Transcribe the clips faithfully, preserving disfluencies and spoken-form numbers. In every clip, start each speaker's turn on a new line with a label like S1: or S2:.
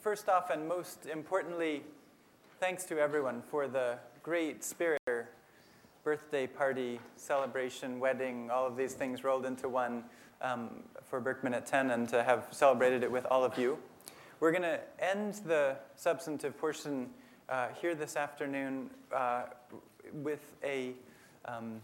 S1: first off and most importantly, thanks to everyone for the great spirit, birthday party, celebration, wedding, all of these things rolled into one um, for Berkman at ten, and to have celebrated it with all of you. We're going to end the substantive portion uh, here this afternoon uh, with a um,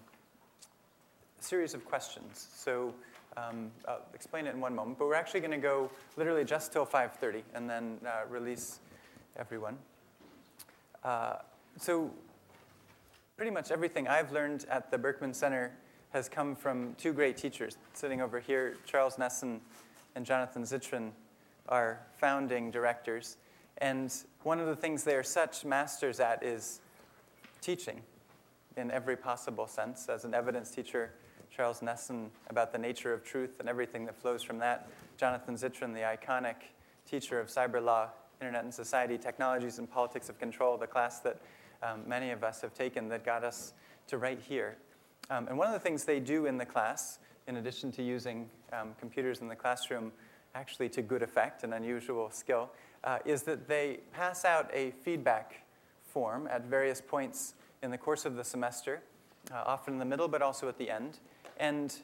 S1: series of questions. So um, I'll explain it in one moment, but we're actually going to go literally just till five thirty and then uh, release everyone. Uh, so pretty much everything I've learned at the Berkman Center has come from two great teachers sitting over here. Charles Nesson and Jonathan Zittrain are founding directors. And one of the things they are such masters at is teaching in every possible sense. As an evidence teacher, Charles Nesson about the nature of truth and everything that flows from that. Jonathan Zittrain, the iconic teacher of cyber law, internet and society, technologies and politics of control, the class that um, many of us have taken that got us to right here. Um, and one of the things they do in the class, in addition to using um, computers in the classroom, actually to good effect, an unusual skill, uh, is that they pass out a feedback form at various points in the course of the semester, uh, often in the middle, but also at the end. And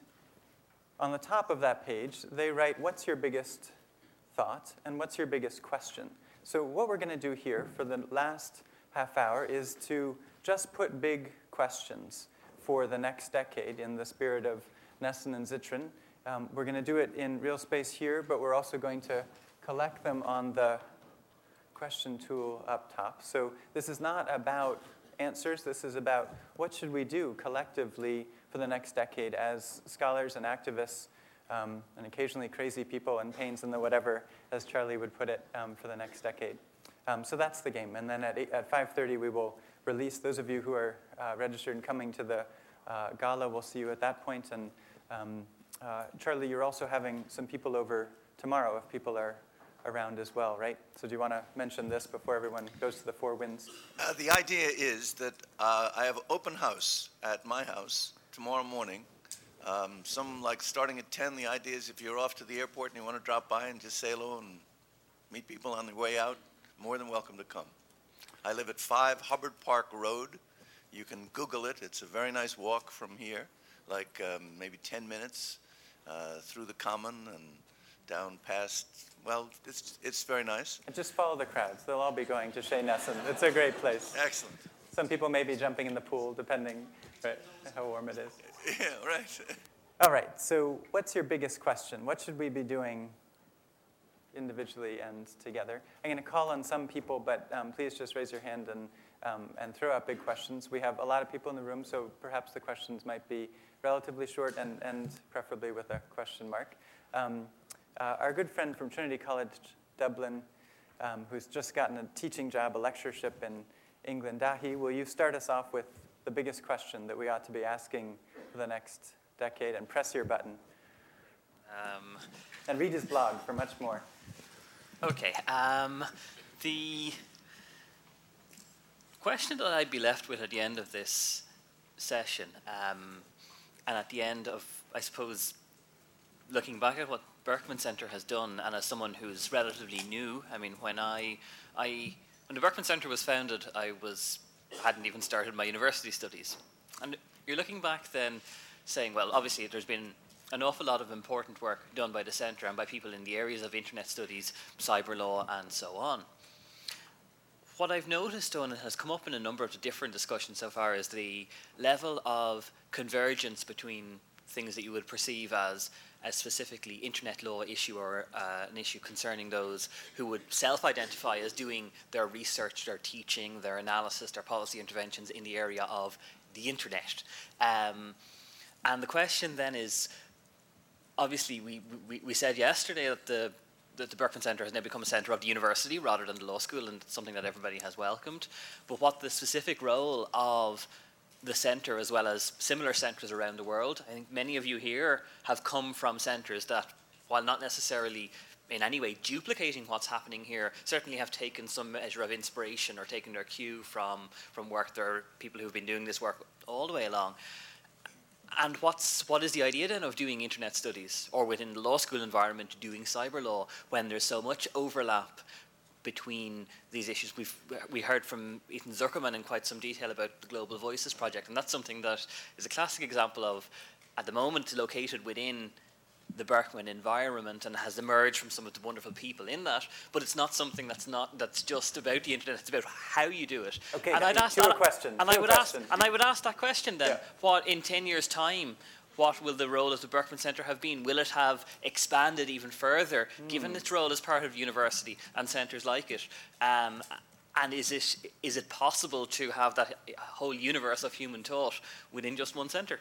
S1: on the top of that page, they write, what's your biggest thought and what's your biggest question? So what we're going to do here for the last half hour is to just put big questions for the next decade in the spirit of Nesson and Zittrain. Um, we're going to do it in real space here, but we're also going to collect them on the question tool up top. So this is not about answers. This is about what should we do collectively for the next decade as scholars and activists, um, and occasionally crazy people and pains in the whatever, as Charlie would put it, um, for the next decade. Um, so that's the game. And then at, eight, at five thirty, we will release those of you who are uh, registered and coming to the uh, gala. We'll see you at that point. And um, uh, Charlie, you're also having some people over tomorrow if people are around as well, right? So do you want to mention this before everyone goes to the Four Winds?
S2: Uh, the idea is that uh, I have open house at my house tomorrow morning. Um, some like starting at ten. The idea is if you're off to the airport and you want to drop by and just say hello and meet people on the way out, more than welcome to come. I live at five Hubbard Park Road. You can Google it. It's a very nice walk from here, like um, maybe ten minutes uh, through the Common and down past, well, it's it's very nice.
S1: And just follow the crowds. They'll all be going to Chez Nesson. It's a great place.
S2: Excellent.
S1: Some people may be jumping in the pool, depending right, how warm it is.
S2: Yeah, right.
S1: All right, so what's your biggest question? What should we be doing individually and together? I'm going to call on some people, but um, please just raise your hand and um, and throw out big questions. We have a lot of people in the room, so perhaps the questions might be relatively short and, and preferably with a question mark. Um, uh, our good friend from Trinity College Dublin, um, who's just gotten a teaching job, a lectureship in England, Dahi, will you start us off with the biggest question that we ought to be asking for the next decade, and press your button.
S3: Um,
S1: and read his blog for much more.
S3: Okay. Um, the question that I'd be left with at the end of this session, um, and at the end of, I suppose, looking back at what Berkman Center has done, and as someone who's relatively new, I mean, when I, I when the Berkman Center was founded, I was hadn't even started my university studies, and you're looking back then, saying, well, obviously there's been an awful lot of important work done by the Centre and by people in the areas of internet studies, cyber law, and so on. What I've noticed, though, and it has come up in a number of the different discussions so far, is the level of convergence between things that you would perceive as as specifically internet law issue or uh, an issue concerning those who would self-identify as doing their research, their teaching, their analysis, their policy interventions in the area of the internet. Um, and the question then is, obviously we, we, we said yesterday that the that the Berkman Center has now become a centre of the university rather than the law school, and it's something that everybody has welcomed. But what the specific role of the centre, as well as similar centres around the world, I think many of you here have come from centres that, while not necessarily in any way duplicating what's happening here, certainly have taken some measure of inspiration or taken their cue from, from work. There are people who've been doing this work all the way along. And what's what is the idea then of doing internet studies, or within the law school environment doing cyber law, when there's so much overlap between these issues. We've we heard from Ethan Zuckerman in quite some detail about the Global Voices project, and that's something that is a classic example of, at the moment, located within the Berkman environment and has emerged from some of the wonderful people in that, but it's not something that's not that's just about the internet. It's about how you do it.
S1: Okay,
S3: and I'd ask
S1: to
S3: that,
S1: a question.
S3: And
S1: to
S3: I would
S1: a
S3: ask,
S1: question.
S3: and I would ask that question then:
S1: yeah.
S3: what in ten years' time? What will the role of the Berkman Centre have been? Will it have expanded even further, mm. given its role as part of university and centres like it? Um, and is it is it possible to have that whole universe of human thought within just one centre?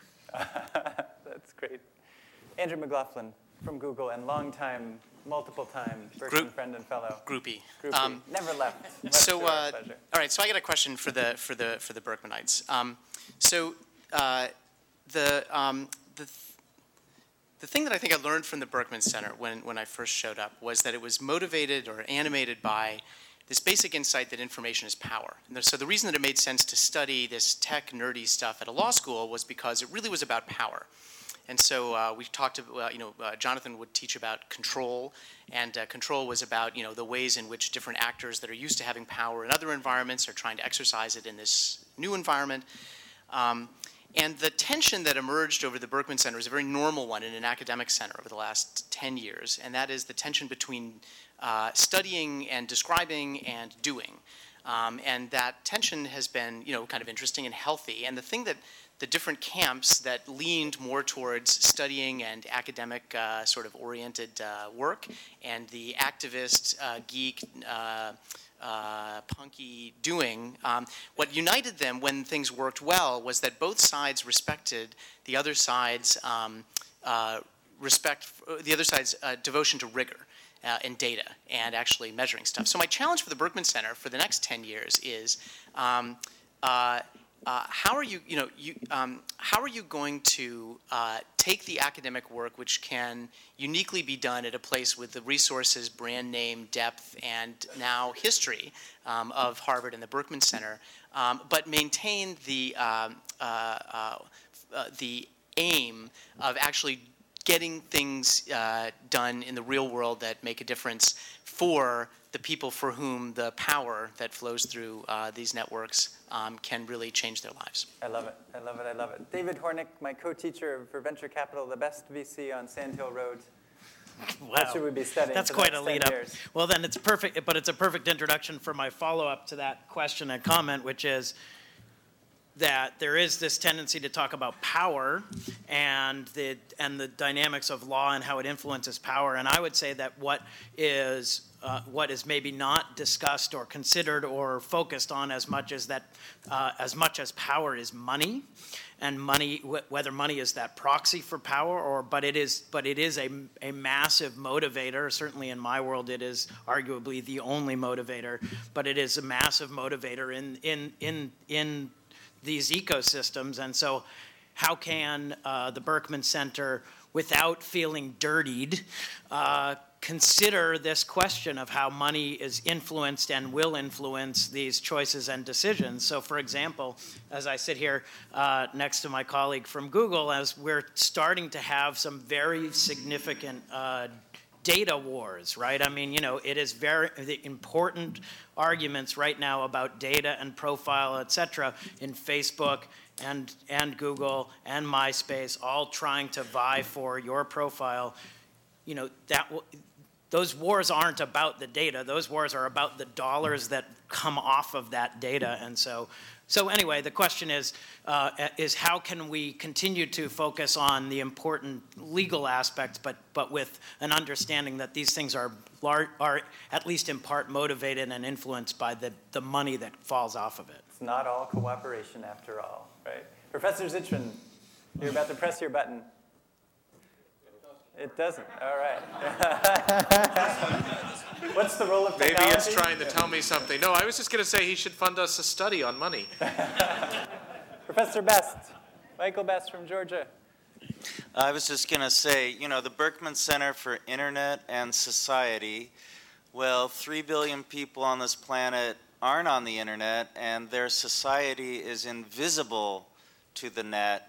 S1: That's great. Andrew McLaughlin from Google and long-time, multiple-time Berkman
S4: Group,
S1: friend and fellow.
S4: Groupie.
S1: Groupie.
S4: Um,
S1: Never left. Much
S4: so,
S1: to our
S4: uh,
S1: pleasure.
S4: all right. So I got a question for the for the for the Berkmanites. Um, so uh, the um, the. Th- The thing that I think I learned from the Berkman Center when, when I first showed up was that it was motivated or animated by this basic insight that information is power. And so the reason that it made sense to study this tech nerdy stuff at a law school was because it really was about power. And so uh, we talked about, you know, uh, Jonathan would teach about control, and uh, control was about, you know, the ways in which different actors that are used to having power in other environments are trying to exercise it in this new environment. Um, And the tension that emerged over the Berkman Center is a very normal one in an academic center over the last ten years, and that is the tension between uh, studying and describing and doing. Um, and that tension has been, you know, kind of interesting and healthy. And the thing that the different camps that leaned more towards studying and academic uh, sort of oriented uh, work, and the activist, uh, geek, uh, Uh, punky doing, um, what united them when things worked well was that both sides respected the other side's um, uh, respect, the other side's uh, devotion to rigor uh, and data and actually measuring stuff. So my challenge for the Berkman Center for the next ten years is um, uh, uh, how are you, you know, you, um, how are you going to uh, take the academic work, which can uniquely be done at a place with the resources, brand name, depth, and now history um, of Harvard and the Berkman Center, um, but maintain the um, uh, uh, uh, the aim of actually getting things uh, done in the real world that make a difference for the people for whom the power that flows through uh, these networks um, can really change their lives.
S1: I love it. I love it. I love it. David Hornick, my co-teacher for venture capital, the best V C on Sand Hill Road.
S5: Wow.
S1: What should we be studying?
S5: That's
S1: for
S5: quite
S1: the
S5: a
S1: next
S5: lead
S1: ten
S5: up.
S1: years?
S5: Well, then it's perfect, but it's a perfect introduction for my follow-up to that question and comment, which is that there is this tendency to talk about power and the and the dynamics of law and how it influences power. And I would say that what is uh, what is maybe not discussed or considered or focused on as much as that uh, as much as power is money, and money wh- whether money is that proxy for power or but it is but it is a a massive motivator. Certainly in my world, it is arguably the only motivator, but it is a massive motivator in in in in these ecosystems. And so how can uh, the Berkman Center, without feeling dirtied, uh, consider this question of how money is influenced and will influence these choices and decisions? So for example, as I sit here uh, next to my colleague from Google, as we're starting to have some very significant uh, data wars, right? I mean, you know, it is very the important arguments right now about data and profile, et cetera, in Facebook and and Google and MySpace, all trying to vie for your profile. You know, that those wars aren't about the data. Those wars are about the dollars that come off of that data. And so, so anyway, the question is, uh, is how can we continue to focus on the important legal aspects, but but with an understanding that these things are lar- are at least in part motivated and influenced by the, the money that falls off of it.
S1: It's not all cooperation after all, right? Professor Zittrain, you're about to press your button. It doesn't. All right. What's the role of technology?
S6: Maybe it's trying to tell me something. No, I was just going to say he should fund us a study on money.
S1: Professor Best, Michael Best from Georgia.
S7: I was just going to say, you know, the Berkman Center for Internet and Society, well, three billion people on this planet aren't on the internet, and their society is invisible to the net.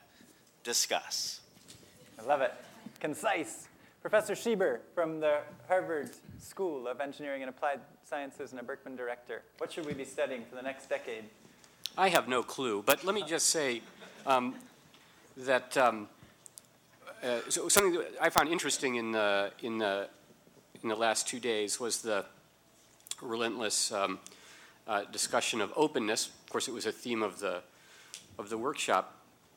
S7: Discuss.
S1: I love it. Concise. Professor Schieber from the Harvard School of Engineering and Applied Sciences and a Berkman director. What should we be studying for the next decade?
S8: I have no clue, but let me just say um, that um, uh, so something that I found interesting in the in the in the last two days was the relentless um, uh, discussion of openness. Of course, it was a theme of the of the workshop,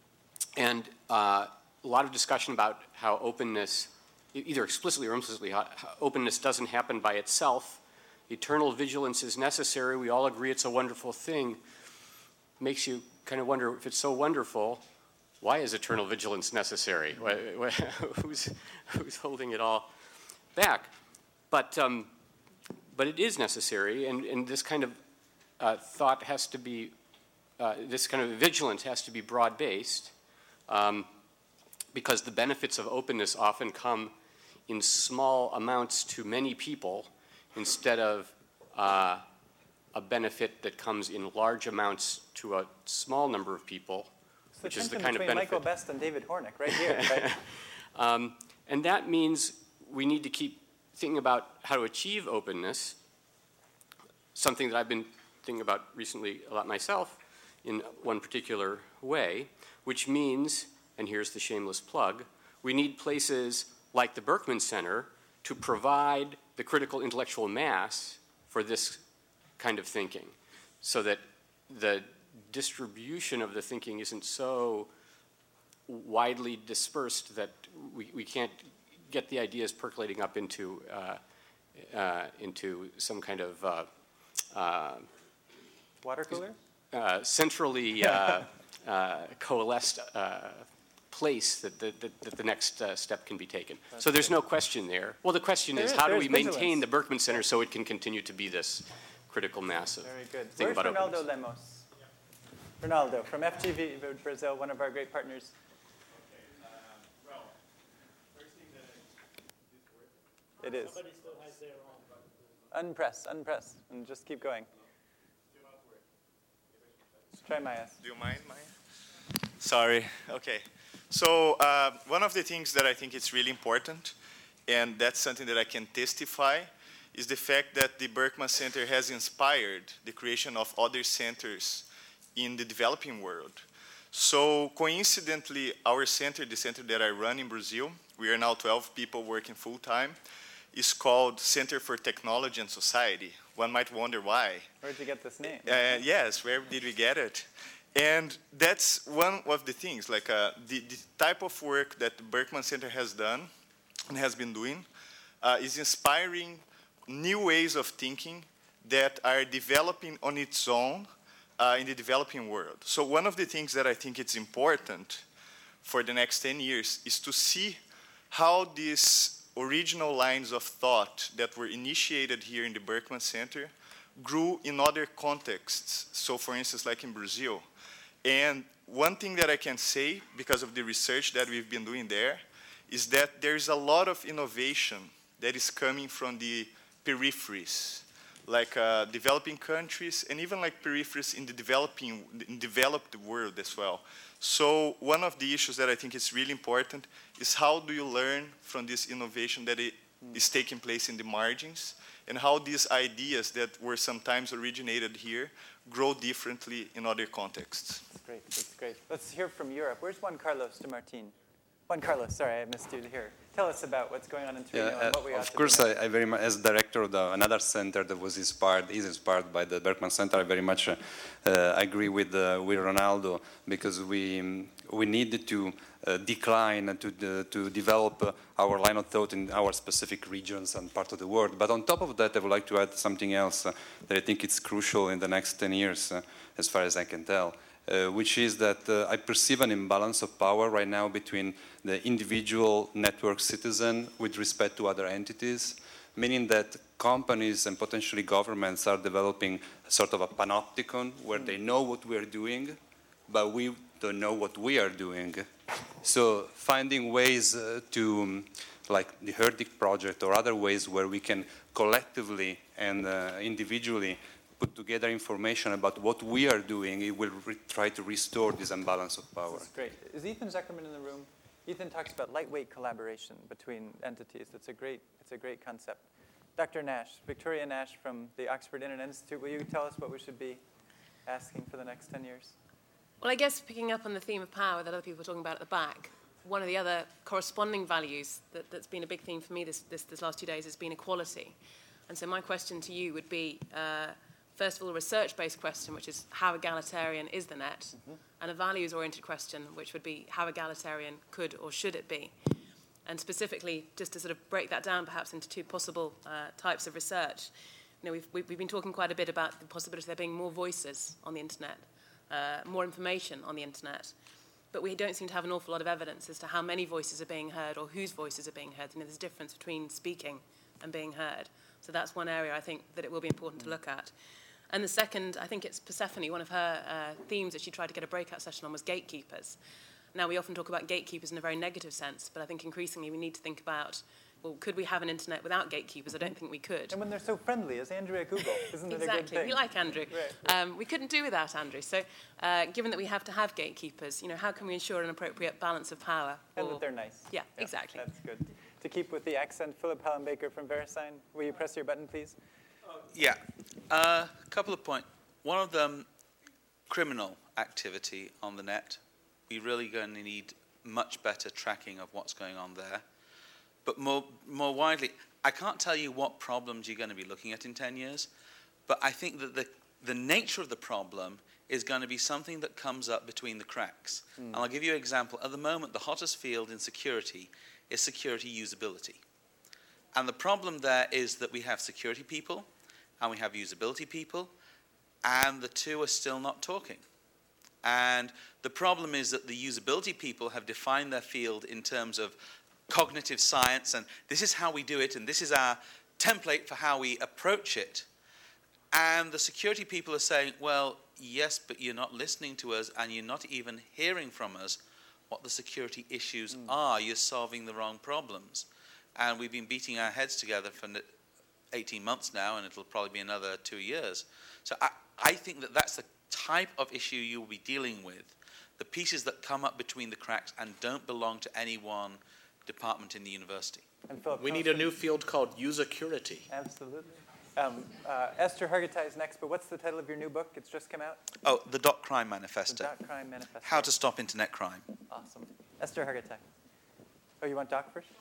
S8: and uh, a lot of discussion about how openness, either explicitly or implicitly, how, how openness doesn't happen by itself. Eternal vigilance is necessary. We all agree it's a wonderful thing. Makes you kind of wonder, if it's so wonderful, why is eternal vigilance necessary? who's, who's holding it all back? But, um, but it is necessary, and, and this kind of uh, thought has to be, uh, this kind of vigilance has to be broad-based, um, because the benefits of openness often come in small amounts to many people instead of uh, a benefit that comes in large amounts to a small number of people,
S1: it's
S8: which
S1: the
S8: is the
S1: tension
S8: kind of
S1: between
S8: benefit.
S1: Michael Best and David Hornick, right here. Right?
S8: um, and that means we need to keep thinking about how to achieve openness, something that I've been thinking about recently a lot myself in one particular way, which means, and here's the shameless plug, we need places like the Berkman Center to provide the critical intellectual mass for this kind of thinking, so that the distribution of the thinking isn't so widely dispersed that we, we can't get the ideas percolating up into uh, uh, into some kind of uh, uh,
S1: Water cooler?
S8: uh, centrally uh, uh, coalesced uh, place that the, that, that the next uh, step can be taken. That's so there's good. No question there. Well, the question
S1: there
S8: is,
S1: is
S8: how do we
S1: vigilance.
S8: maintain the Berkman Center so it can continue to be this critical mass of
S1: Very good.
S8: thing
S1: Where's
S8: about
S1: Ronaldo
S8: openness?
S1: Lemos? Yeah. Ronaldo from F G V Brazil, one of our great partners.
S9: Okay. Uh, well, first thing that
S1: it is.
S9: Somebody still has their own.
S1: Unpress, unpress, and just keep going.
S9: Still not working.
S1: Let's try Maya's.
S9: Do you mind, Maya? Sorry. Okay. So uh, one of the things that I think is really important, and that's something that I can testify, is the fact that the Berkman Center has inspired the creation of other centers in the developing world. So coincidentally, our center, the center that I run in Brazil, we are now twelve people working full-time, is called Center for Technology and Society. One might wonder why.
S1: Where did you get this name?
S9: Uh, yes, where did we get it? And that's one of the things, like uh, the, the type of work that the Berkman Center has done and has been doing uh, is inspiring new ways of thinking that are developing on its own uh, in the developing world. So one of the things that I think it's important for the next ten years is to see how these original lines of thought that were initiated here in the Berkman Center grew in other contexts. So for instance, like in Brazil. And one thing that I can say, because of the research that we've been doing there, is that there's a lot of innovation that is coming from the peripheries, like uh, developing countries, and even like peripheries in the developing, in developed world as well. So one of the issues that I think is really important is how do you learn from this innovation that it is taking place in the margins, and how these ideas that were sometimes originated here grow differently in other contexts.
S1: That's great, that's great. Let's hear from Europe. Where's Juan Carlos de Martin? Juan Carlos, sorry, I missed you here. Tell us about what's going on in Torino
S10: Yeah, uh,
S1: and what we ought
S10: of
S1: to
S10: course,
S1: do.
S10: I, I very much, as director of the, another center that was inspired, is inspired by the Berkman Center, I very much uh, uh, agree with uh, with Ronaldo, because we um, we need to uh, decline and to the, to develop uh, our line of thought in our specific regions and part of the world. But on top of that, I would like to add something else uh, that I think is crucial in the next ten years, uh, as far as I can tell. Uh, which is that uh, I perceive an imbalance of power right now between the individual network citizen with respect to other entities, meaning that companies and potentially governments are developing sort of a panopticon where they know what we're doing, but we don't know what we are doing. So finding ways uh, to, um, like the Herdic project or other ways where we can collectively and uh, individually put together information about what we are doing, it will re- try to restore this imbalance of power.
S1: That's great. Is Ethan Zuckerman in the room? Ethan talks about lightweight collaboration between entities. It's a great, it's a great concept. Doctor Nash, Victoria Nash from the Oxford Internet Institute, will you tell us what we should be asking for the next ten years?
S11: Well, I guess picking up on the theme of power that other people were talking about at the back, one of the other corresponding values that, that's been a big theme for me this, this, this last two days has been equality. And so my question to you would be, uh, first of all, a research-based question, which is how egalitarian is the net, mm-hmm. and a values-oriented question, which would be how egalitarian could or should it be? And specifically, just to sort of break that down perhaps into two possible uh, types of research, you know, we've, we've been talking quite a bit about the possibility of there being more voices on the internet, uh, more information on the internet. But we don't seem to have an awful lot of evidence as to how many voices are being heard or whose voices are being heard. You know, there's a difference between speaking and being heard. So that's one area I think that it will be important to look at. And the second, I think it's Persephone, one of her uh, themes that she tried to get a breakout session on was gatekeepers. Now, we often talk about gatekeepers in a very negative sense, but I think increasingly we need to think about, well, could we have an internet without gatekeepers? I don't think we could.
S1: And when they're so friendly, as Andrew at Google, isn't it
S11: exactly.
S1: a good thing?
S11: We like Andrew.
S1: Right, right.
S11: Um, we couldn't do without Andrew. So uh, given that we have to have gatekeepers, you know, how can we ensure an appropriate balance of power?
S1: And
S11: or,
S1: that they're nice.
S11: Yeah,
S1: yeah,
S11: exactly.
S1: That's good. To keep with the accent, Philip Hallenbaker from VeriSign, will you press your button, please?
S12: Uh, yeah. A uh, couple of points. One of them, criminal activity on the net. We're really going to need much better tracking of what's going on there. But more, more widely, I can't tell you what problems you're going to be looking at in ten years, but I think that the, the nature of the problem is going to be something that comes up between the cracks. Mm. And I'll give you an example. At the moment, the hottest field in security is security usability. And the problem there is that we have security people and we have usability people, and the two are still not talking. And the problem is that the usability people have defined their field in terms of cognitive science, and this is how we do it, and this is our template for how we approach it. And the security people are saying, well, yes, but you're not listening to us, and you're not even hearing from us what the security issues mm. are. You're solving the wrong problems. And we've been beating our heads together for eighteen months now, and it'll probably be another two years. So I, I think that that's the type of issue you'll be dealing with, the pieces that come up between the cracks and don't belong to any one department in the university.
S1: And Philip,
S6: we need a new field called user-curity.
S1: Absolutely. Um, uh, Esther Hargitay is next, but what's the title of your new book? It's just come out?
S12: Oh, The Dot Crime Manifesto.
S1: The Dot Crime Manifesto.
S12: How to Stop Internet Crime.
S1: Awesome. Esther Hargitay. Oh, you want Doc first?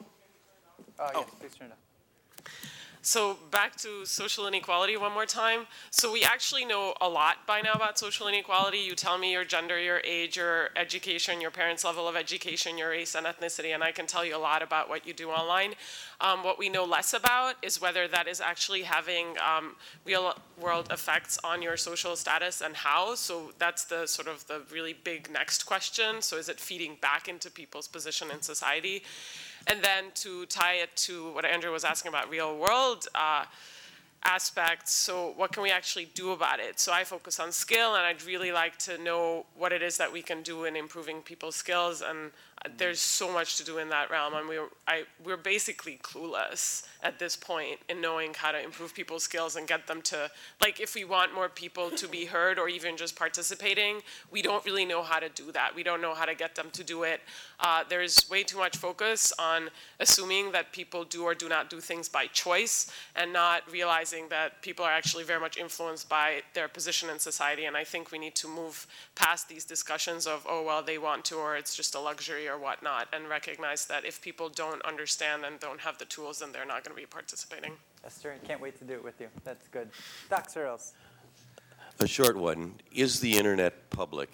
S1: Oh,
S6: oh.
S1: yes, please turn it up.
S13: So back to social inequality one more time. So we actually know a lot by now about social inequality. You tell me your gender, your age, your education, your parents' level of education, your race and ethnicity, and I can tell you a lot about what you do online. Um, what we know less about is whether that is actually having um, real-world effects on your social status and how. So that's the sort of the really big next question. So is it feeding back into people's position in society? And then to tie it to what Andrew was asking about real-world uh, aspects, so what can we actually do about it? So I focus on skill, and I'd really like to know what it is that we can do in improving people's skills, and there's so much to do in that realm, and we're, I, we're basically clueless at this point in knowing how to improve people's skills and get them to, like if we want more people to be heard or even just participating, we don't really know how to do that. We don't know how to get them to do it. Uh, there's way too much focus on assuming that people do or do not do things by choice and not realizing that people are actually very much influenced by their position in society, and I think we need to move past these discussions of, oh, well, they want to, or it's just a luxury or whatnot, and recognize that if people don't understand and don't have the tools, then they're not going to be participating.
S1: Esther, I can't wait to do it with you. That's good. Doc Searls.
S14: A short one. Is the internet public?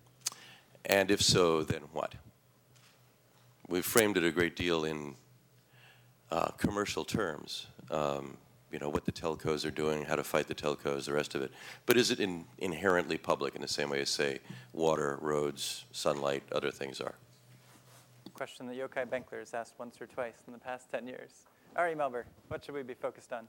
S14: And if so, then what? We've framed it a great deal in uh, commercial terms. Um, you know, what the telcos are doing, how to fight the telcos, the rest of it. But is it in, inherently public in the same way as, say, water, roads, sunlight, other things are?
S1: Question that Yochai Benkler has asked once or twice in the past ten years. Ari Melber, what should we be focused on?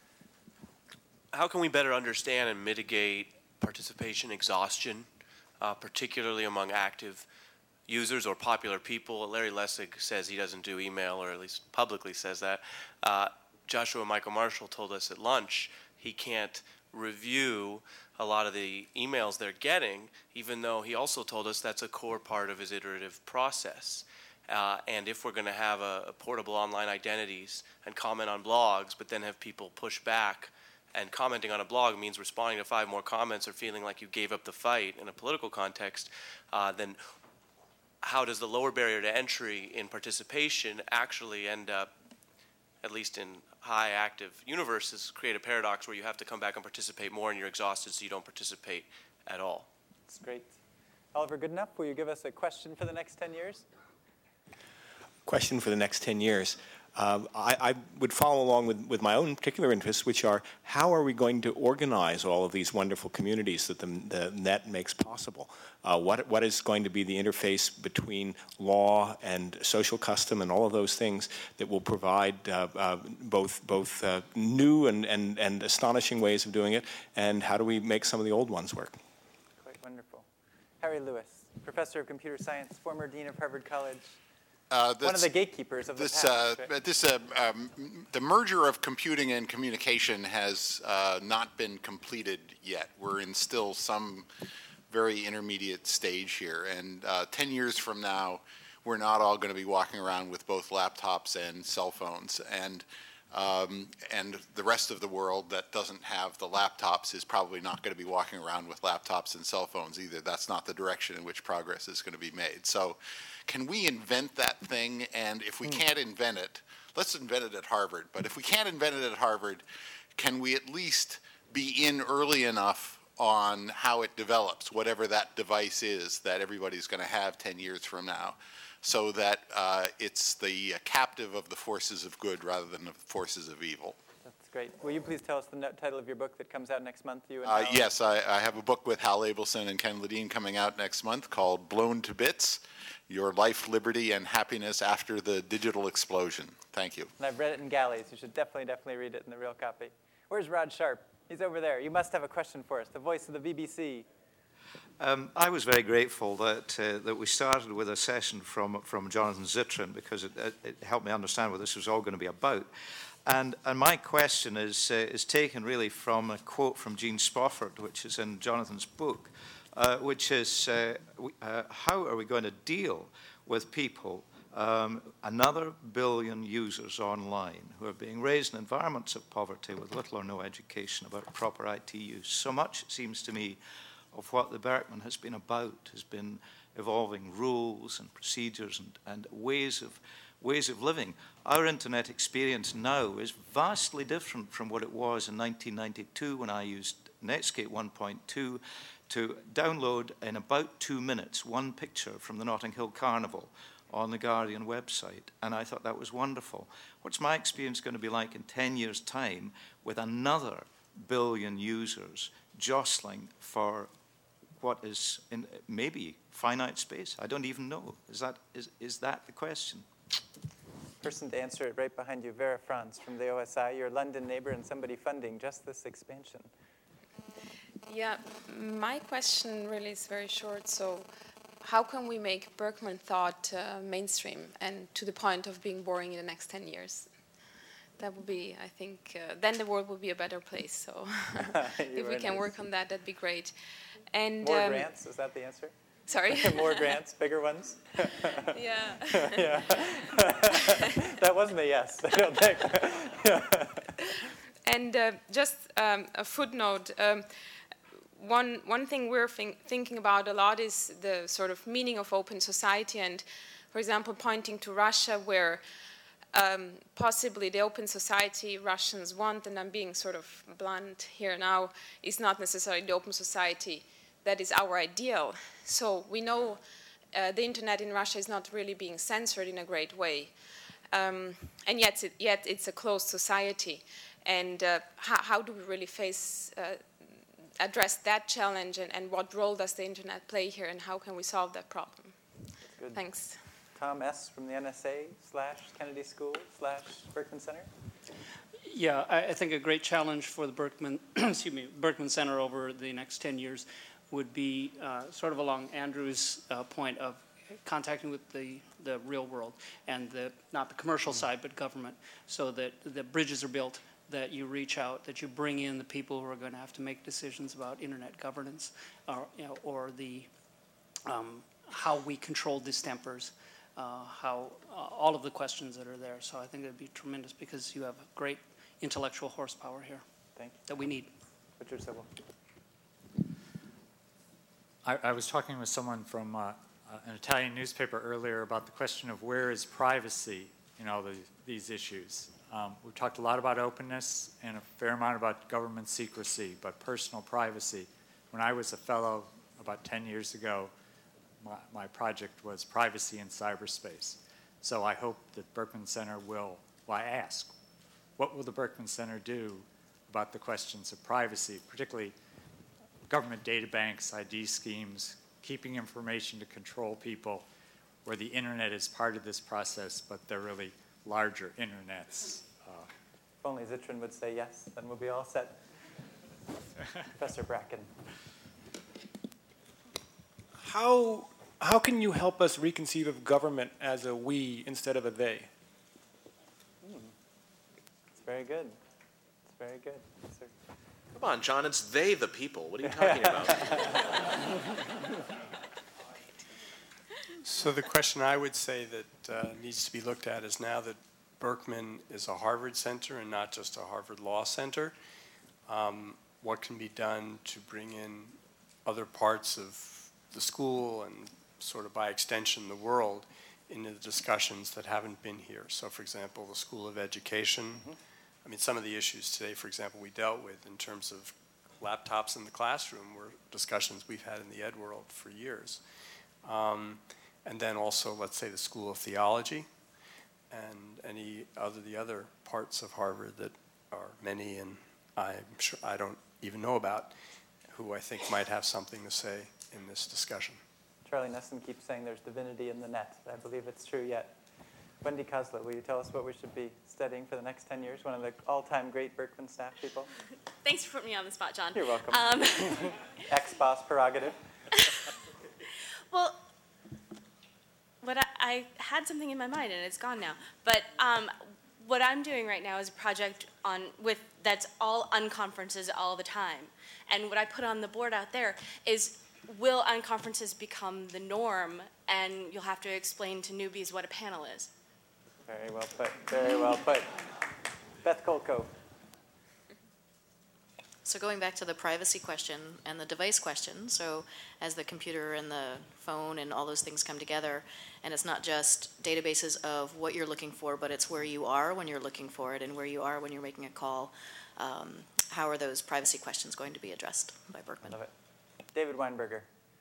S15: How can we better understand and mitigate participation exhaustion, uh, particularly among active users or popular people? Larry Lessig says he doesn't do email, or at least publicly says that. Uh, Joshua Michael Marshall told us at lunch he can't review a lot of the emails they're getting, even though he also told us that's a core part of his iterative process. Uh, and if we're going to have a, a portable online identities and comment on blogs, but then have people push back, and commenting on a blog means responding to five more comments or feeling like you gave up the fight in a political context, uh, then how does the lower barrier to entry in participation actually end up, at least in high active universes, create a paradox where you have to come back and participate more and you're exhausted so you don't participate at all?
S1: That's great. Oliver Goodenough, will you give us a question for the next ten years?
S16: Question for the next ten years. Um, I, I would follow along with, with my own particular interests, which are how are we going to organize all of these wonderful communities that the, the net makes possible? Uh, what, what is going to be the interface between law and social custom and all of those things that will provide uh, uh, both, both uh, new and, and, and astonishing ways of doing it, and how do we make some of the old ones work?
S1: Quite wonderful. Harry Lewis, Professor of Computer Science, former Dean of Harvard College.
S17: Uh,
S1: One of the gatekeepers of
S17: this,
S1: the past.
S17: uh,
S1: Right?
S17: this, uh, um, the merger of computing and communication has uh, not been completed yet. We're in still some very intermediate stage here, and uh, ten years from now, we're not all going to be walking around with both laptops and cell phones, and um, and the rest of the world that doesn't have the laptops is probably not going to be walking around with laptops and cell phones either. That's not the direction in which progress is going to be made. So. Can we invent that thing? And if we can't invent it, let's invent it at Harvard. But if we can't invent it at Harvard, can we at least be in early enough on how it develops, whatever that device is that everybody's going to have ten years from now, so that uh, it's the captive of the forces of good rather than the forces of evil?
S1: That's great. Will you please tell us the no- title of your book that comes out next month? You and
S17: Uh,
S1: Hal?
S17: yes, I, I have a book with Hal Abelson and Ken Ledeen coming out next month called Blown to Bits, Your Life, Liberty, and Happiness After the Digital Explosion. Thank you.
S1: And I've read it in galleys. You should definitely, definitely read it in the real copy. Where's Rod Sharp? He's over there. You must have a question for us, the voice of the B B C.
S18: Um, I was very grateful that uh, that we started with a session from from Jonathan Zittrain, because it, it, it helped me understand what this was all going to be about. And, and my question is, uh, is taken really from a quote from Gene Spofford, which is in Jonathan's book, uh, which is, uh, uh, how are we going to deal with people, um, another billion users online who are being raised in environments of poverty with little or no education about proper I T use? So much, it seems to me, of what the Berkman has been about has been evolving rules and procedures and, and ways of ways of living. Our internet experience now is vastly different from what it was in nineteen ninety-two when I used Netscape one point two to download in about two minutes one picture from the Notting Hill Carnival on the Guardian website, and I thought that was wonderful. What's my experience going to be like in ten years' time with another billion users jostling for what is in maybe finite space? I don't even know. Is that, is, is that the question?
S1: Person to answer it right behind you, Vera Franz from the O S I, your London neighbor and somebody funding just this expansion.
S19: Yeah, my question really is very short. So how can we make Berkman thought uh, mainstream and to the point of being boring in the next ten years? That would be, I think, uh, then the world would be a better place. So if we can nice. work on that, that'd be great. And
S1: More
S19: um,
S1: grants, is that the answer?
S19: Sorry?
S1: More grants, bigger ones?
S19: Yeah.
S1: Yeah. That wasn't a yes, I don't think.
S19: And uh, just um, a footnote. Um, one, one thing we're think, thinking about a lot is the sort of meaning of open society. And, for example, pointing to Russia, where um, possibly the open society Russians want, and I'm being sort of blunt here now, is not necessarily the open society that is our ideal. So we know uh, the internet in Russia is not really being censored in a great way. Um, and yet, it, yet it's a closed society. And uh, how, how do we really face, uh, address that challenge, and, and what role does the internet play here, and how can we solve that problem?
S1: Good.
S19: Thanks.
S1: Tom S. from the N S A slash Kennedy School slash Berkman Center.
S20: Yeah, I, I think a great challenge for the Berkman, excuse me, Berkman Center over the next ten years would be uh, sort of along Andrew's uh, point of contacting with the, the real world and the, not the commercial side, but government, so that the bridges are built, that you reach out, that you bring in the people who are going to have to make decisions about internet governance, or, you know, or the um, how we control distempers. uh, how uh, all of the questions that are there. So I think it'd be tremendous because you have great intellectual horsepower here.
S1: Thank you.
S20: That we need.
S1: Richard Sybil.
S21: I, I was talking with someone from uh, an Italian newspaper earlier about the question of where is privacy in all the, these issues. Um, we've talked a lot about openness and a fair amount about government secrecy, but personal privacy. When I was a fellow about ten years ago, my, my project was privacy in cyberspace. So I hope that Berkman Center will, well, I ask, what will the Berkman Center do about the questions of privacy, particularly government data banks, I D schemes, keeping information to control people, where the internet is part of this process, but they're really larger internets. Uh,
S1: if only Zittrain would say yes, then we'll be all set. Professor Bracken.
S22: How, how can you help us reconceive of government as a we instead of a they?
S1: Hmm. It's very good. It's very good. Yes, sir.
S6: Come on, John, it's they the people. What are you talking about?
S23: So the question I would say that uh, needs to be looked at is, now that Berkman is a Harvard center and not just a Harvard Law Center, um, what can be done to bring in other parts of the school and sort of by extension the world into the discussions that haven't been here? So for example, the School of Education. Mm-hmm. I mean, some of the issues today, for example, we dealt with in terms of laptops in the classroom were discussions we've had in the ed world for years. Um, and then also, let's say, the School of Theology and any other the other parts of Harvard that are many, and I'm sure I don't even know about, who I think might have something to say in this discussion.
S1: Charlie Nesson keeps saying there's divinity in the net. I believe it's true yet. Wendy Kozla, will you tell us what we should be studying for the next ten years? One of the all-time great Berkman staff people.
S24: Thanks for putting me on the spot, John.
S1: You're welcome.
S24: Um,
S1: Ex-boss prerogative.
S24: well, what I, I had something in my mind and it's gone now. But um, what I'm doing right now is a project on with that's all unconferences all the time. And what I put on the board out there is, will unconferences become the norm? And you'll have to explain to newbies what a panel is.
S1: Very well put. Very well put. Beth Kolko.
S25: So going back to the privacy question and the device question, so as the computer and the phone and all those things come together, and it's not just databases of what you're looking for, but it's where you are when you're looking for it and where you are when you're making a call, um, how are those privacy questions going to be addressed by Berkman?
S1: I love it. David Weinberger.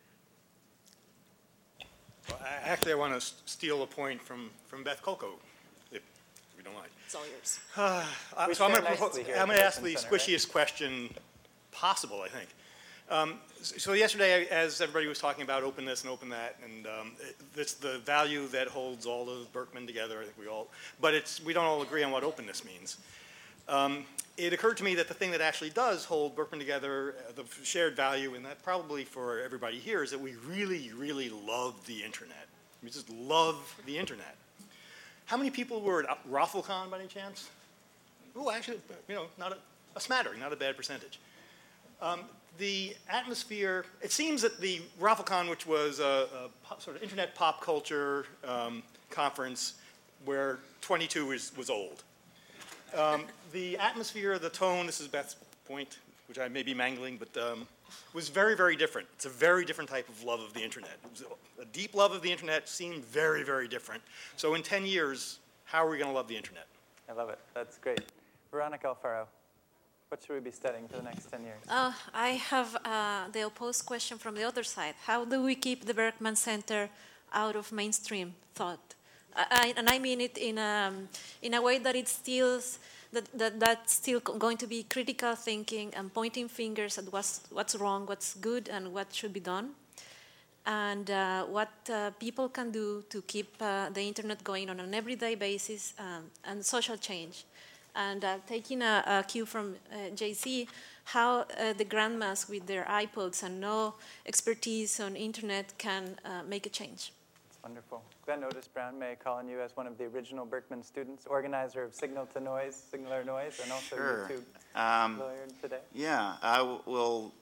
S26: Well, actually, I want to steal a point from, from Beth Kolko, if we don't mind.
S25: It's all yours.
S26: Uh,
S1: We
S26: so I'm
S1: share
S26: going
S1: nicely here
S26: to
S1: at the
S26: ask the
S1: Berkman Center,
S26: squishiest question possible, I think. Um, so yesterday, as everybody was talking about openness and open that, and um, it, it's the value that holds all of Berkman together, I think we all, but it's, we don't all agree on what openness means. Um, it occurred to me that the thing that actually does hold Berkman together, uh, the shared value, and that probably for everybody here, is that we really, really love the internet. We just love the internet. How many people were at ROTHLCon by any chance? Oh, actually, you know, not a, a smattering, not a bad percentage. Um, the atmosphere, it seems that the ROTHLCon, which was a, a pop, sort of internet pop culture um, conference where twenty-two was, was old. Um, the atmosphere, the tone, this is Beth's point, which I may be mangling, but um, was very, very different. It's a very different type of love of the internet. It was a, a deep love of the internet seemed very, very different. So in ten years, how are we going to love the internet?
S1: I love it. That's great. Veronica Alfaro, what should we be studying for the next ten years?
S27: Uh, I have uh, the opposed question from the other side. How do we keep the Berkman Center out of mainstream thought? I, and I mean it in a, in a way that it's still, that, that, that's still going to be critical thinking and pointing fingers at what's, what's wrong, what's good, and what should be done. And uh, what uh, people can do to keep uh, the internet going on an everyday basis um, and social change. And uh, taking a, a cue from uh, J C, how uh, the grandmas with their iPods and no expertise on internet can uh, make a change.
S1: That's wonderful. Glenn Otis Brown, may I call on you as one of the original Berkman students, organizer of Signal to Noise, Signaler Noise, and also
S28: Sure.
S1: YouTube
S28: Um,
S1: lawyer today?
S28: Yeah, I w- will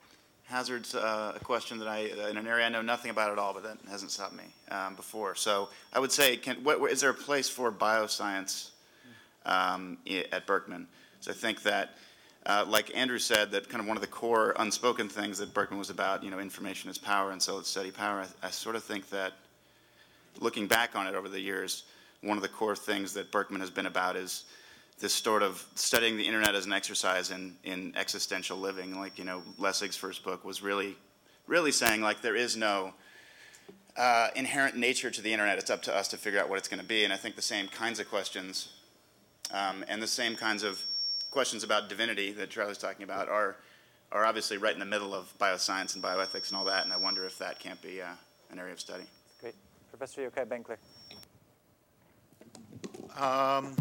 S2: hazard uh, a question that I, uh, in an area I know nothing about at all, but that hasn't stopped me um, before. So I would say, can, what, is there a place for bioscience um, at Berkman? So I think that, uh, like Andrew said, that kind of one of the core unspoken things that Berkman was about, you know, information is power, and so let's study power. I, I sort of think that, looking back on it over the years, one of the core things that Berkman has been about is this sort of studying the internet as an exercise in, in existential living. Like, you know, Lessig's first book was really, really saying, like, there is no uh, inherent nature to the internet. It's up to us to figure out what it's going to be. And I think the same kinds of questions um, and the same kinds of questions about divinity that Charlie's talking about are, are obviously right in the middle of bioscience and bioethics and all that. And I wonder if that can't be uh, an area of study.
S1: Great. Professor Yochai Benkler.
S3: Um,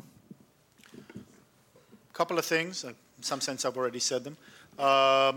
S3: couple of things. In some sense, I've already said them. Um,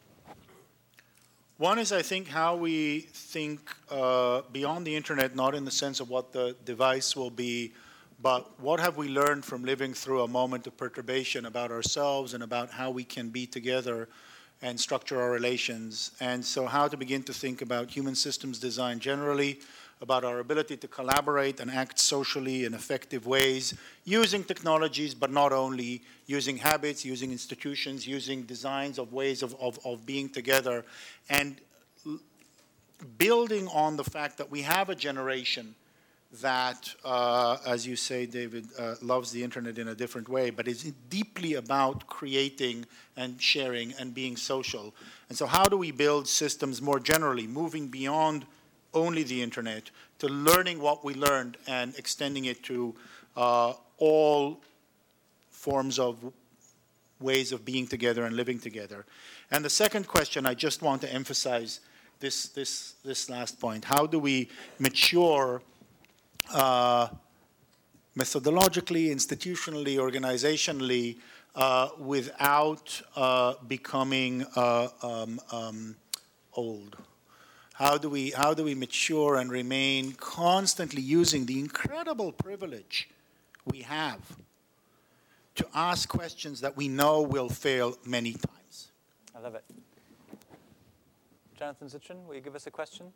S3: one is, I think, how we think uh, beyond the internet, not in the sense of what the device will be, but what have we learned from living through a moment of perturbation about ourselves and about how we can be together and structure our relations. And so how to begin to think about human systems design generally, about our ability to collaborate and act socially in effective ways, using technologies, but not only, using habits, using institutions, using designs of ways of, of, of being together, and building on the fact that we have a generation that, uh, as you say, David, uh, loves the internet in a different way, but is deeply about creating and sharing and being social. And so how do we build systems more generally, moving beyond only the internet, to learning what we learned and extending it to uh, all forms of ways of being together and living together. And the second question, I just want to emphasize this, this, this last point. How do we mature uh, methodologically, institutionally, organizationally, uh, without uh, becoming uh, um, um, old? How do we, how do we mature and remain constantly using the incredible privilege we have to ask questions that we know will fail many times?
S1: I love it. Jonathan Zittrain, will you give us a question?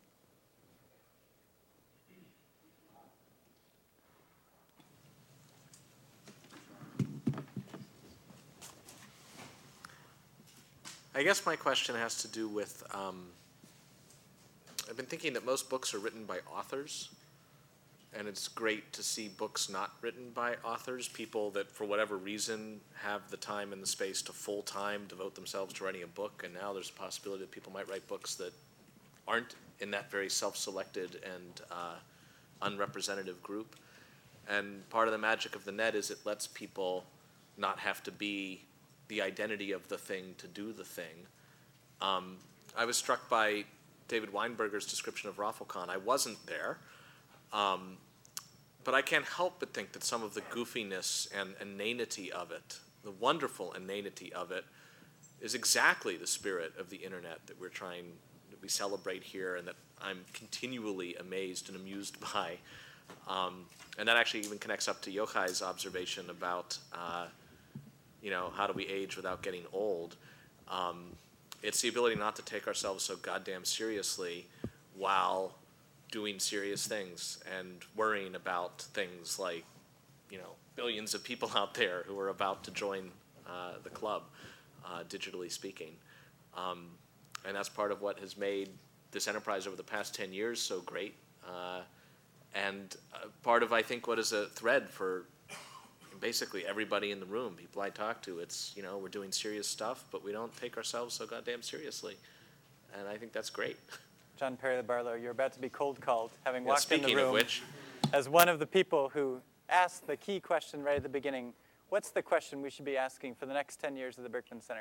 S6: I guess my question has to do with, um, I've been thinking that most books are written by authors, and it's great to see books not written by authors, people that for whatever reason have the time and the space to full-time devote themselves to writing a book, and now there's a possibility that people might write books that aren't in that very self-selected and uh, unrepresentative group. And part of the magic of the net is it lets people not have to be the identity of the thing to do the thing. Um, I was struck by David Weinberger's description of ROFLCon. I wasn't there, um, but I can't help but think that some of the goofiness and inanity of it, the wonderful inanity of it, is exactly the spirit of the internet that we're trying, that we celebrate here, and that I'm continually amazed and amused by. Um, and that actually even connects up to Yochai's observation about, uh, you know, how do we age without getting old? Um, It's the ability not to take ourselves so goddamn seriously while doing serious things and worrying about things like, you know, billions of people out there who are about to join uh, the club, uh, digitally speaking. Um, and that's part of what has made this enterprise over the past ten years so great. Uh, and uh, part of, I think, what is a thread for basically everybody in the room, people I talk to, it's, you know, we're doing serious stuff, but we don't take ourselves so goddamn seriously. And I think that's great.
S1: John Perry Barlow, you're about to be cold called, having
S6: Yeah,
S1: walked in the
S6: speaking
S1: room
S6: of which,
S1: as one of the people who asked the key question right at the beginning. What's the question we should be asking for the next ten years of the Berkman Center?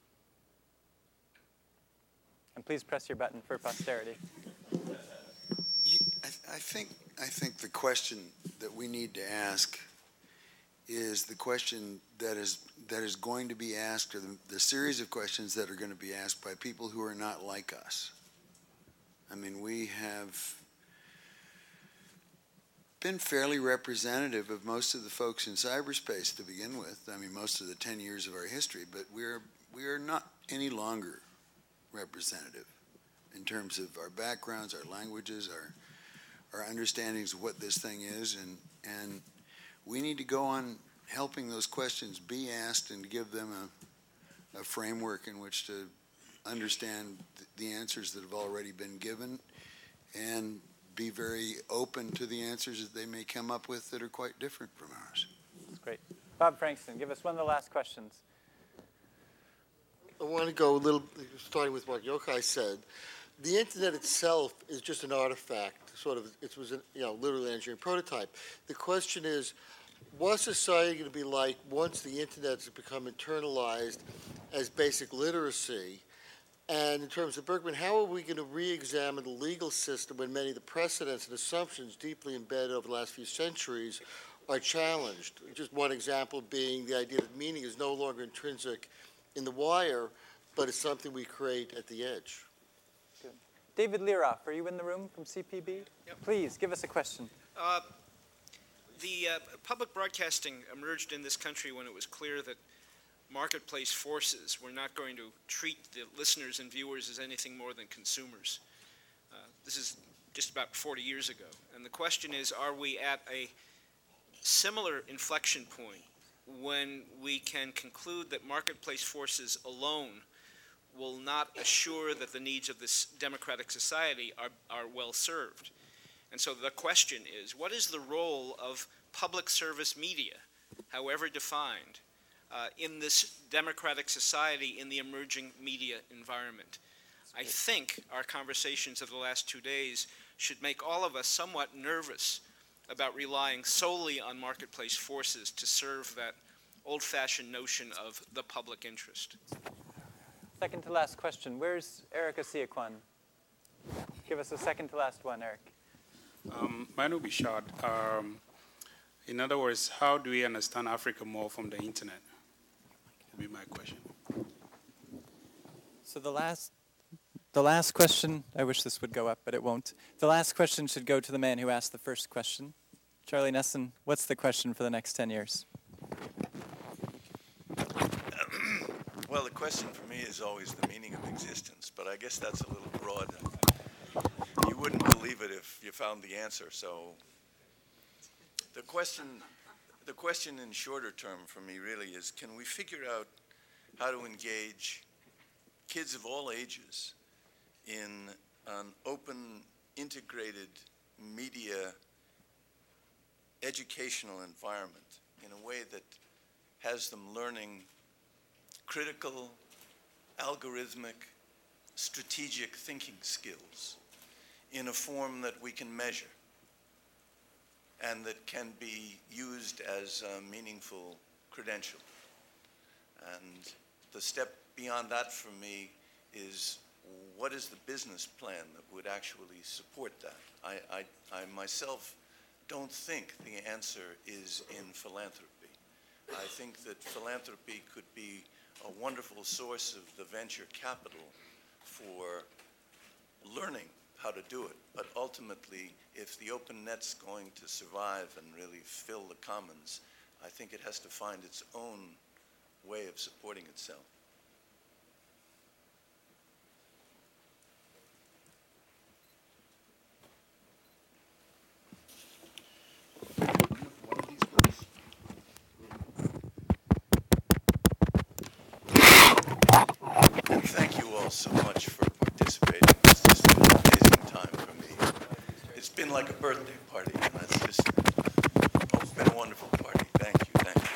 S1: And please press your button for posterity.
S4: I, I think I think the question that we need to ask is the question that is that is going to be asked, or the, the series of questions that are going to be asked by people who are not like us. I mean, we have been fairly representative of most of the folks in cyberspace to begin with. I mean, most of the ten years of our history, but we're we are not any longer representative in terms of our backgrounds, our languages, our our understandings of what this thing is, and and we need to go on helping those questions be asked and give them a, a framework in which to understand the answers that have already been given, and be very open to the answers that they may come up with that are quite different from ours.
S1: That's great. Bob Frankston, give us one of the last questions.
S5: I want to go a little, starting with what Yochai said. The internet itself is just an artifact, sort of, it was, a, you know, literally an engineering prototype. The question is, what's society going to be like once the internet has become internalized as basic literacy? And in terms of Berkman, how are we going to re-examine the legal system when many of the precedents and assumptions deeply embedded over the last few centuries are challenged? Just one example being the idea that meaning is no longer intrinsic in the wire, but it's something we create at the edge.
S1: Good. David Leroff, are you in the room from C P B?
S7: Yep.
S1: Please, give us a question.
S7: Uh, the uh, public broadcasting emerged in this country when it was clear that marketplace forces were not going to treat the listeners and viewers as anything more than consumers. Uh, this is just about forty years ago. And the question is, are we at a similar inflection point when we can conclude that marketplace forces alone will not assure that the needs of this democratic society are, are well served? And so the question is, what is the role of public service media, however defined, uh, in this democratic society in the emerging media environment? I think our conversations of the last two days should make all of us somewhat nervous about relying solely on marketplace forces to serve that old-fashioned notion of the public interest.
S1: Second to last question. Where's Eric Osiakwan? Give us a second to last one, Eric.
S8: Um, mine will be short. Um, in other words, how do we understand Africa more from the internet? Would be my question.
S1: So the last, the last question, I wish this would go up, but it won't. The last question should go to the man who asked the first question. Charlie Nesson, what's the question for the next ten years?
S14: Well, the question for me is always the meaning of existence, but I guess that's a little broad. You wouldn't believe it if you found the answer. So the question, the question in shorter term for me really is, can we figure out how to engage kids of all ages in an open, integrated media educational environment in a way that has them learning critical, algorithmic, strategic thinking skills in a form that we can measure and that can be used as a meaningful credential. And the step beyond that for me is, what is the business plan that would actually support that? I, I, I myself don't think the answer is in philanthropy. I think that philanthropy could be a wonderful source of the venture capital for learning how to do it. But ultimately, if the open net's going to survive and really fill the commons, I think it has to find its own way of supporting itself. And thank you all so much for participating. It's just been an amazing time for me. It's been like a birthday party, and it's just oh, it's been a wonderful party. Thank you, thank you.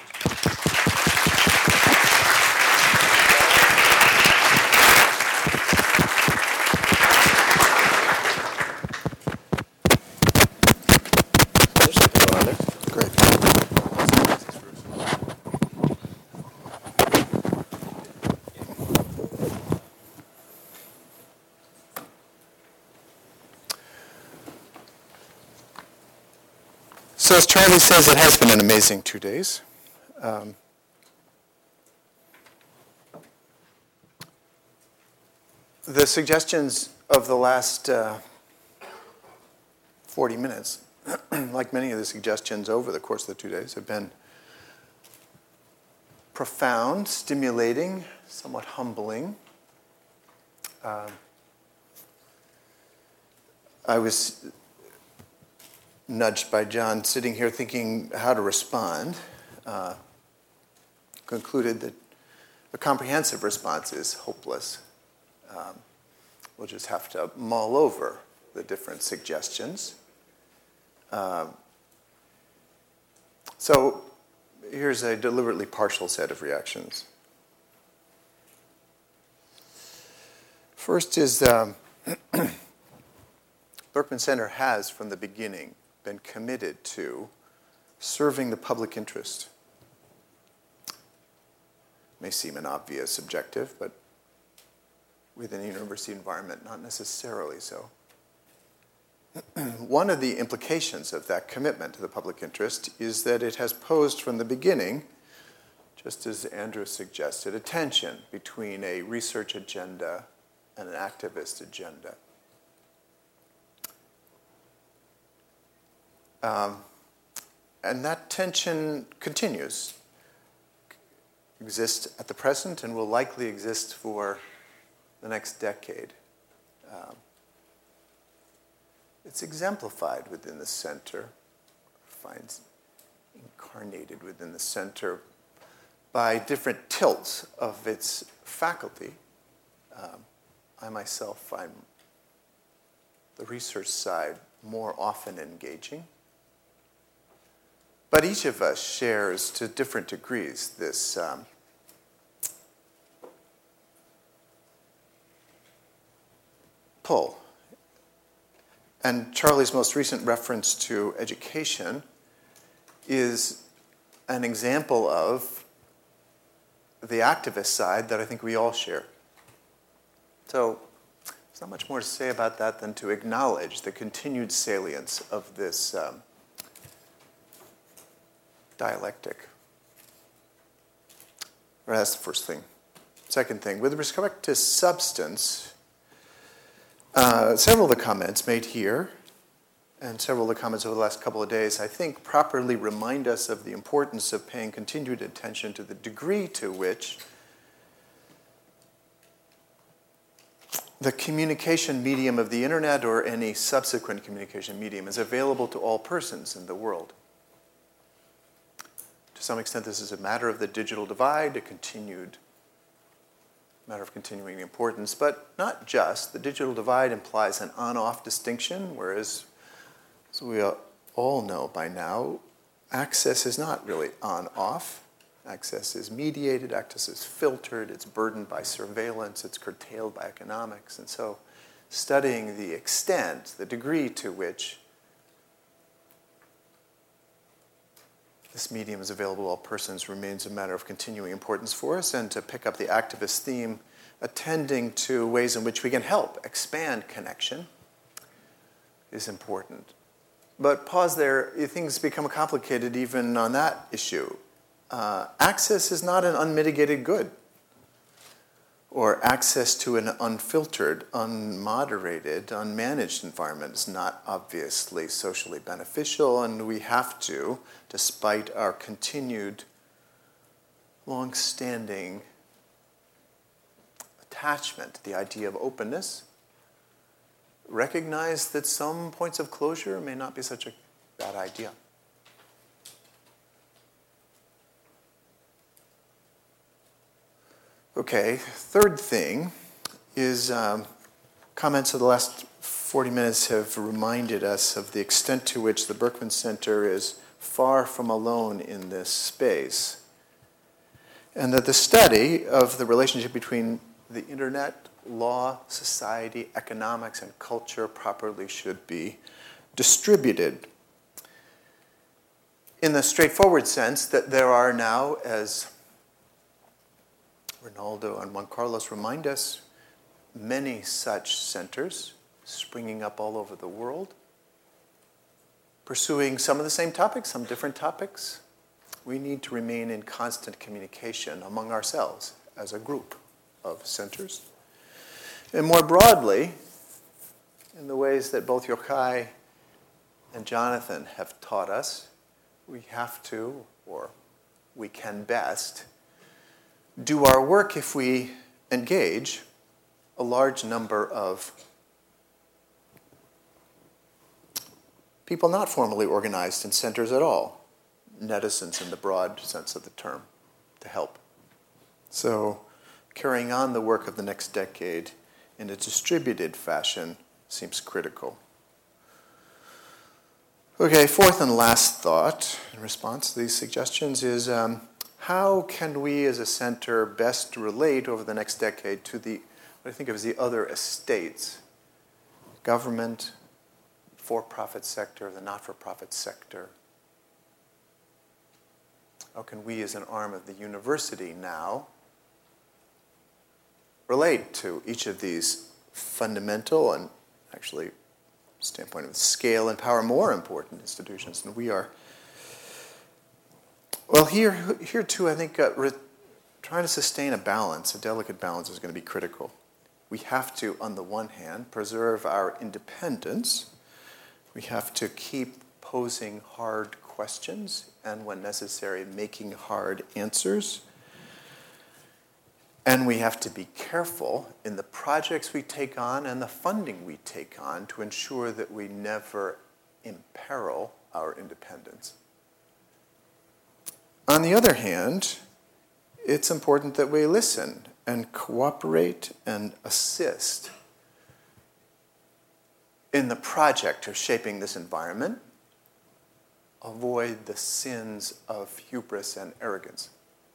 S9: So as Charlie says, it has been an amazing two days. Um, the suggestions of the last uh, forty minutes, like many of the suggestions over the course of the two days, have been profound, stimulating, somewhat humbling. Um, I was nudged by John sitting here thinking how to respond. Uh, concluded that a comprehensive response is hopeless. Um, we'll just have to mull over the different suggestions. Uh, so here's a deliberately partial set of reactions. First is um, Berkman Center has, from the beginning, been committed to serving the public interest. May seem an obvious objective, but within a university environment, not necessarily so. One of the implications of that commitment to the public interest is that it has posed from the beginning, just as Andrew suggested, a tension between a research agenda and an activist agenda. Um, and that tension continues, exists at the present, and will likely exist for the next decade. Um, it's exemplified within the center, finds incarnated within the center by different tilts of its faculty. Um, I myself find the research side more often engaging. But each of us shares, to different degrees, this um, pull. And Charlie's most recent reference to education is an example of the activist side that I think we all share. So there's not much more to say about that than to acknowledge the continued salience of this um, dialectic. Well, that's the first thing. Second thing, with respect to substance, uh, several of the comments made here and several of the comments over the last couple of days, I think, properly remind us of the importance of paying continued attention to the degree to which the communication medium of the internet or any subsequent communication medium is available to all persons in the world. To some extent, this is a matter of the digital divide, a continued matter of continuing importance, but not just. The digital divide implies an on-off distinction, whereas, as we all know by now, access is not really on-off. Access is mediated, access is filtered, it's burdened by surveillance, it's curtailed by economics. And so studying the extent, the degree to which this medium is available to all persons remains a matter of continuing importance for us, and to pick up the activist theme, attending to ways in which we can help expand connection is important. But pause there, things become complicated even on that issue. Uh, access is not an unmitigated good, or access to an unfiltered, unmoderated, unmanaged environment is not obviously socially beneficial, and we have to, despite our continued long-standing attachment to the idea of openness, recognize that some points of closure may not be such a bad idea. Okay, third thing is um, comments of the last forty minutes have reminded us of the extent to which the Berkman Center is far from alone in this space, and that the study of the relationship between the internet, law, society, economics, and culture properly should be distributed. In the straightforward sense that there are now, as Ronaldo and Juan Carlos remind us, many such centers springing up all over the world, pursuing some of the same topics, some different topics. We need to remain in constant communication among ourselves as a group of centers. And more broadly, in the ways that both Yochai and Jonathan have taught us, we have to, or we can best, do our work if we engage a large number of people not formally organized in centers at all, netizens in the broad sense of the term, to help. So carrying on the work of the next decade in a distributed fashion seems critical. Okay, fourth and last thought in response to these suggestions is um, how can we as a center best relate over the next decade to the, what I think of as the other estates, government, for-profit sector, the not-for-profit sector. How can we as an arm of the university now relate to each of these fundamental and actually standpoint of scale and power more important institutions than we are? Well, here, here too, I think uh, re- trying to sustain a balance, a delicate balance, is going to be critical. We have to, on the one hand, preserve our independence. We have to keep posing hard questions and, when necessary, making hard answers. And we have to be careful in the projects we take on and the funding we take on to ensure that we never imperil our independence. On the other hand, it's important that we listen and cooperate and assist in the project of shaping this environment. Avoid the sins of hubris and arrogance.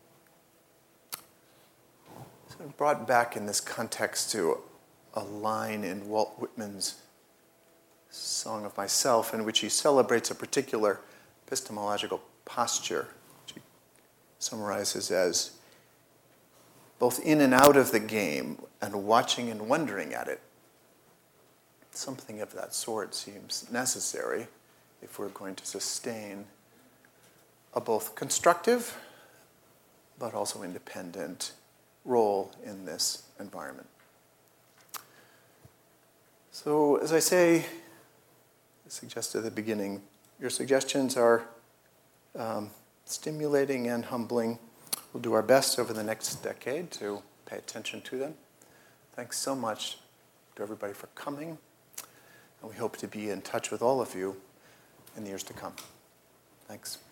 S9: So I'm brought back in this context to a line in Walt Whitman's Song of Myself, in which he celebrates a particular epistemological posture, which he summarizes as both in and out of the game and watching and wondering at it. Something of that sort seems necessary if we're going to sustain a both constructive but also independent role in this environment. So, as I say, I suggested at the beginning, your suggestions are um, stimulating and humbling. We'll do our best over the next decade to pay attention to them. Thanks so much to everybody for coming, and we hope to be in touch with all of you in the years to come. Thanks.